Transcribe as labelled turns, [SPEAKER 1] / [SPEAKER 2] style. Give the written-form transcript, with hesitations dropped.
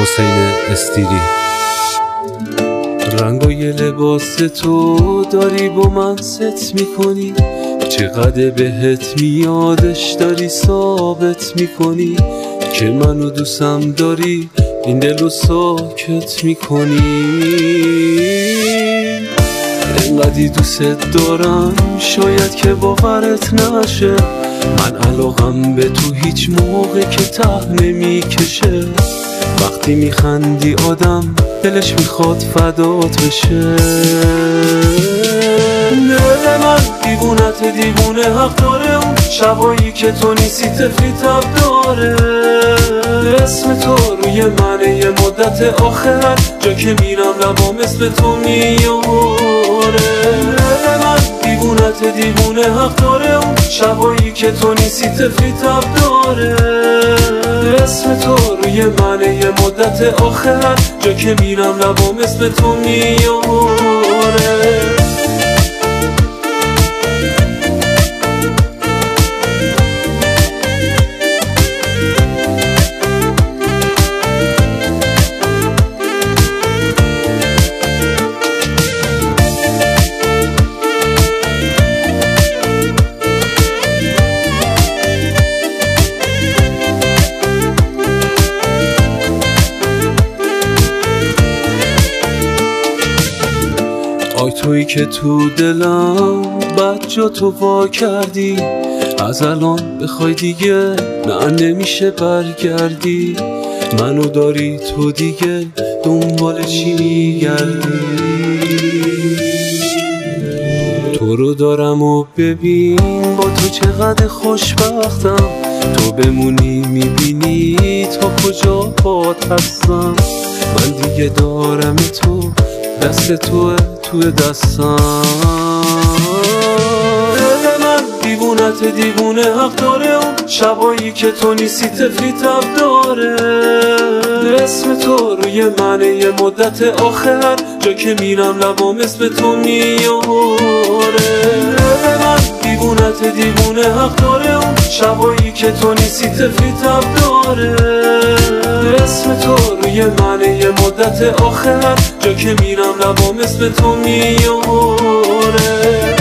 [SPEAKER 1] حسین استیری. رنگای لباس تو داری با من ست میکنی، چقدر بهت میادش داری ثابت میکنی که منو دوستم داری، این دلو ساکت میکنی. انقدی دوست دارم شاید که باورت نشه، من علاقم به تو هیچ موقع که ته نمیکشه. وقتی میخندی آدم دلش میخواد فدات بشه. دل من دیوونه حق داره، اون شبایی که تو نیستی تفلی تب داره. اسم تو روی منه یه مدت آخر، جا که میرم لبام اسم تو میاره. دل من دیوونه حق داره، اون شبایی که تو نیستی تفلی تب داره. اسم تو روی منه یه مدت آخر، جا که میرم لبام اسم تو میاره. آی تویی که تو دلم بد جا تو وا کردی، از الان بخوای دیگه نه نمیشه برگردی. منو داری تو دیگه دنبال چی میگردی؟ تو رو دارم و ببین با تو چقدر خوشبختم، تو بمونی میبینی تا کجا پات هستم. من دیگه دارم تو، دست توه توی دستم. دل من دیوونه حق داره، اون شبایی که تو نیستی تفلی تب داره. اسم تو روی منه یه مدت آخر، جا که میرم لبام اسم تو میاره. دل من دیوونه حق داره، اون شبایی که تو نیستی تفلی تب داره. اسم تو روی منه یه مدت آخر، جا که میرم لبام اسم تو میاره.